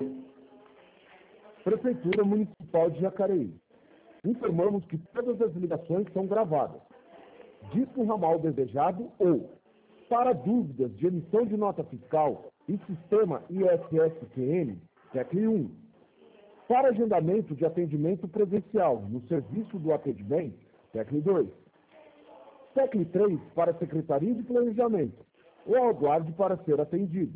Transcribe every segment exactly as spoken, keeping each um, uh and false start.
Prefeitura Municipal de Jacareí. Informamos que todas as ligações são gravadas. Disco ramal desejado ou, para dúvidas de emissão de nota fiscal e sistema I S S Q N, tecle um. Para agendamento de atendimento presencial no serviço do atendimento, tecle dois. Tecle três para Secretaria de Planejamento ou aguarde para ser atendido.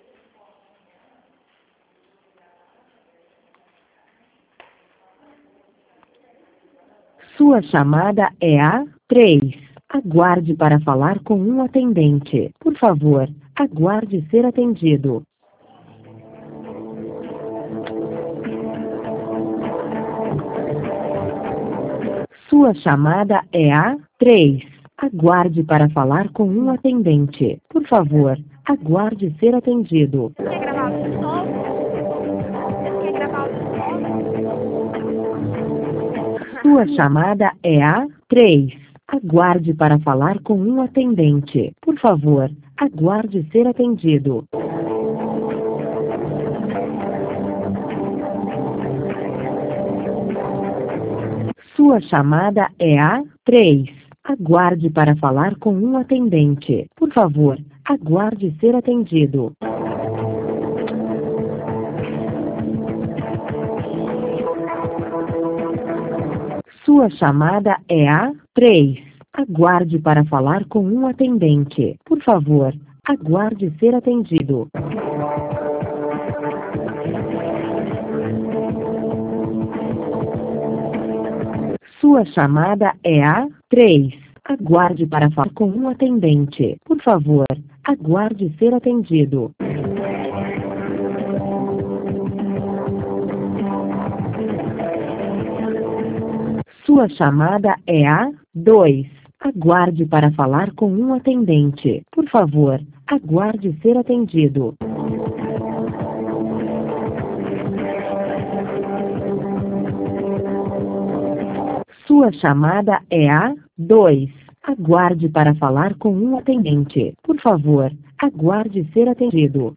Sua chamada é a três. Aguarde para falar com um atendente. Por favor, aguarde ser atendido. Sua chamada é a três. Aguarde para falar com um atendente. Por favor, aguarde ser atendido. Quer gravar o som? Quer gravar o som? Sua chamada é a três. Aguarde para falar com um atendente. Por favor, aguarde ser atendido. Sua chamada é a três. Aguarde para falar com um atendente. Por favor, aguarde ser atendido. Sua chamada é a três. Aguarde para falar com um atendente. Por favor, aguarde ser atendido. Sua chamada é a três. Aguarde para falar com um atendente. Por favor, aguarde ser atendido. Sua chamada é a dois. Aguarde para falar com um atendente. Por favor, aguarde ser atendido. Sua chamada é a dois. Aguarde para falar com um atendente. Por favor, aguarde ser atendido.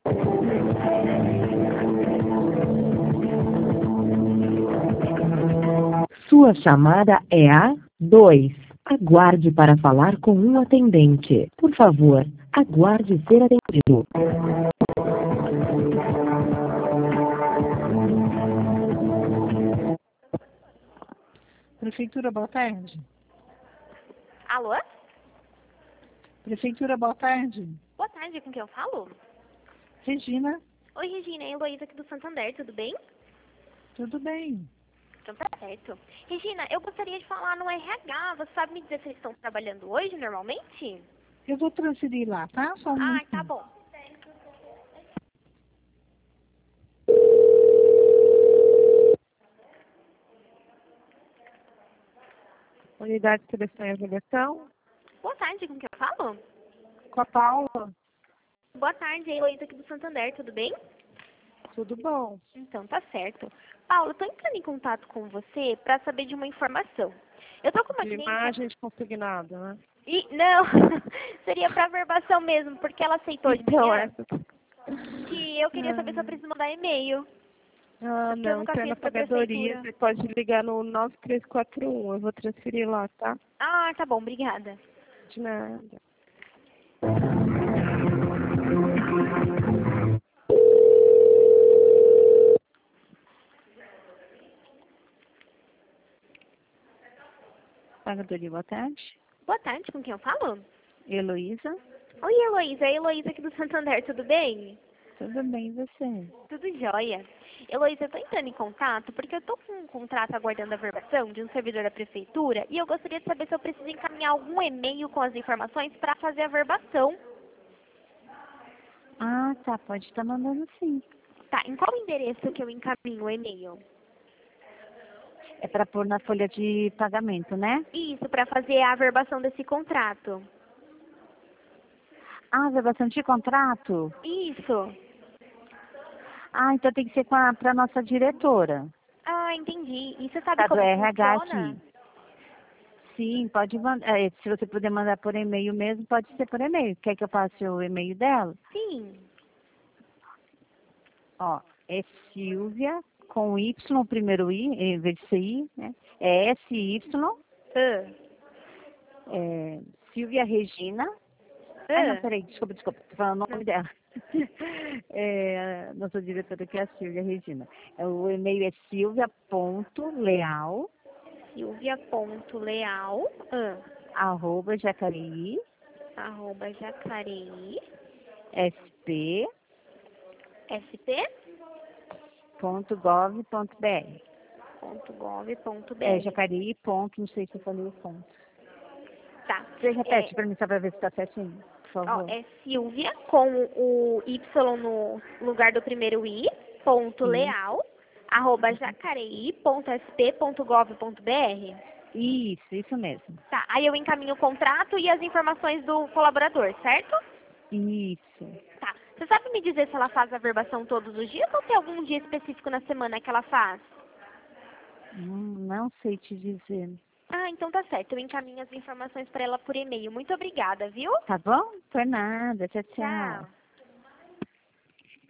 Sua chamada é a dois. Aguarde para falar com um atendente. Por favor, aguarde ser atendido. Prefeitura, boa tarde. Alô? Prefeitura, boa tarde. Boa tarde, com quem eu falo? Regina, Oi, Regina, é a Heloísa aqui do Santander, tudo bem? tudo bem? Então tá certo. Regina, eu gostaria de falar no R H. Você sabe me dizer se eles estão trabalhando hoje, normalmente? Eu vou transferir lá, tá? Só um Ah, minutinho. tá bom. Unidade de Seleção e Avaliação, Boa tarde, com quem eu falo? com a Paula, Boa tarde, é a Heloísa aqui do Santander, tudo bem? tudo bom? Então tá certo. Paula, eu tô entrando em contato com você para saber de uma informação. Eu tô com uma De cliente... imagem de consignado, né? E, não, seria para verbação mesmo, porque ela aceitou de Então, manhã essa... que eu queria saber se eu preciso mandar e-mail. Ah, Porque eu não, nunca então é na fiz pra pagadoria, prefeitura. você pode ligar no nove três quatro um, eu vou transferir lá, tá? Ah, tá bom, obrigada. De nada. Pagadoria, boa tarde. Boa tarde, com quem eu falo? Heloísa, Oi, Heloísa, é a Heloísa aqui do Santander, tudo bem? tudo bem, e você? Tudo jóia. Heloísa, eu tô entrando em contato porque eu tô com um contrato aguardando a verbação de um servidor da prefeitura e eu gostaria de saber se eu preciso encaminhar algum e-mail com as informações para fazer a verbação. Ah, tá, pode estar mandando sim. Tá, em qual endereço que eu encaminho o e-mail? É para pôr na folha de pagamento, né? Isso, para fazer a verbação desse contrato. Ah, verbação de contrato? Isso. Ah, então tem que ser para a nossa diretora. Ah, entendi. E você sabe Tá do como R H funciona? aqui. Sim, pode mandar. É, se você puder mandar por e-mail mesmo, pode ser por e-mail. Quer que eu passe o e-mail dela? Sim. Ó, É Silvia, com Y, o primeiro I, em vez de ser I, né? É S Y, Ah, é, Silvia Regina. ah, Ai, não, peraí, desculpa, desculpa, tô falando o nome dela. É, a nossa diretora aqui é a Silvia Regina. É, o e-mail é silvia.leal, Silvia.leal, ah, arroba jacareí, arroba jacareí, sp, sp, ponto gov, ponto br. ponto gov, ponto br. É jacareí, ponto, não sei se eu falei o ponto. Tá. Você repete É, para mim só para ver se está certinho, por ó, favor. é Silvia com o Y no lugar do primeiro I, ponto Sim. leal, arroba jacareí, ponto sp, ponto gov, ponto br. Isso, isso mesmo. Tá, aí eu encaminho o contrato e as informações do colaborador, certo? Isso. Tá. Você sabe me dizer se ela faz a verbação todos os dias ou tem algum dia específico na semana que ela faz? Hum, não sei te dizer. Ah, então tá certo. Eu encaminho as informações para ela por e-mail. Muito obrigada, viu? Tá bom? Por nada. Tchau, tchau. Tchau.